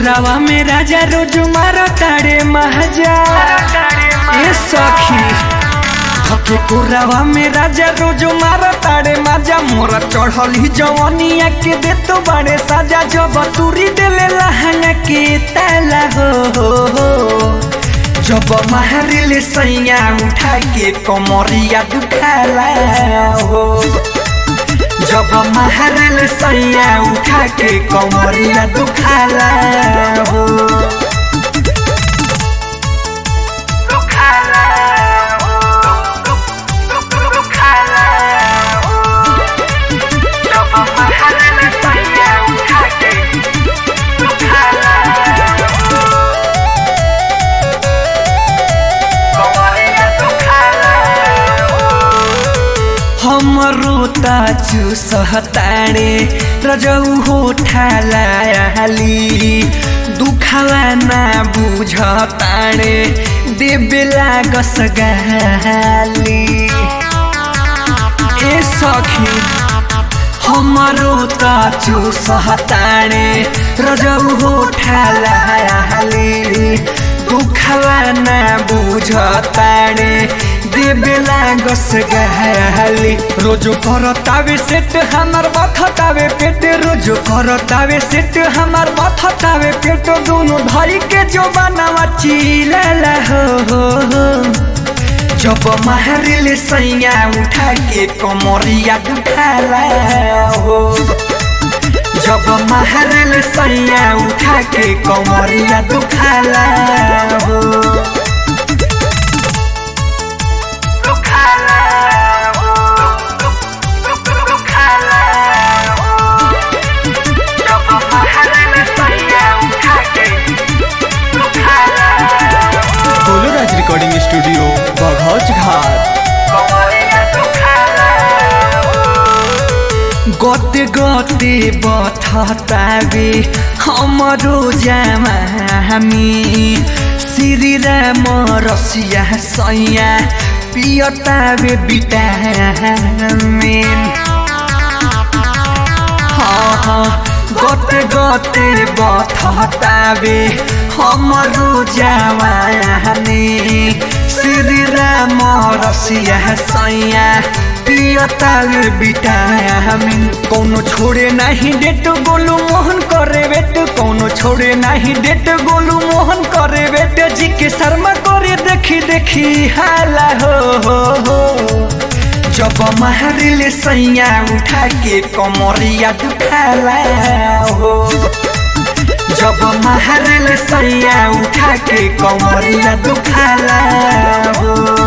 कोरावा में राजा रोज मारो तारे महाजा ए सखी थके कोरावा में राजा रोज मारो तारे माजा मोरा चढ़ल ही जवानिया के दे तो बड़े साजा जब तुरी देले लहंगा के ताला हो जब महरिल सैया उठा के कमरिया दुखाला हो जब महरिल सैया उठा के कमरिया दुखाला हो हमरो ताजु सहताणे रजौ हो ठालाली दुखावा ना बुझताणे देबेला गसगाली ए सखी हमरो ताजु सहताणे रजौ हो ठालाली दुखावा ना बुझताणे देबेला गसगाली रोज करतावे सेट हमार माथावे पेट रोज करतावे सेट हमार माथावे पेट दोनों भाई के जो बनावा चिल्ला हो जब महरिल सैया उठा के कमरिया दुखाला हो जब महरिल सैया उठा के कमरिया दुखाला हो रिकॉर्डिंग स्टूडियो बघौच घाट गते गते बथतावे हमरो जामामी श्री राम रसिया सैया पियतावे विटामिन गते गते बथतावे हमरो जवानी श्री राम रसिया सैया पियतावे विटामिन कोनो छोड़े नहीं डेट गोलू मोहन करे बेट कोनो छोड़े नहीं डेट गोलू मोहन करे बेट जी के शर्मा करे देखी देखी हाला हो जब महरिल सैया उठा के कमरिया दुखाला हो जब महरिल सैया उठा के कमरिया दुखाला हो।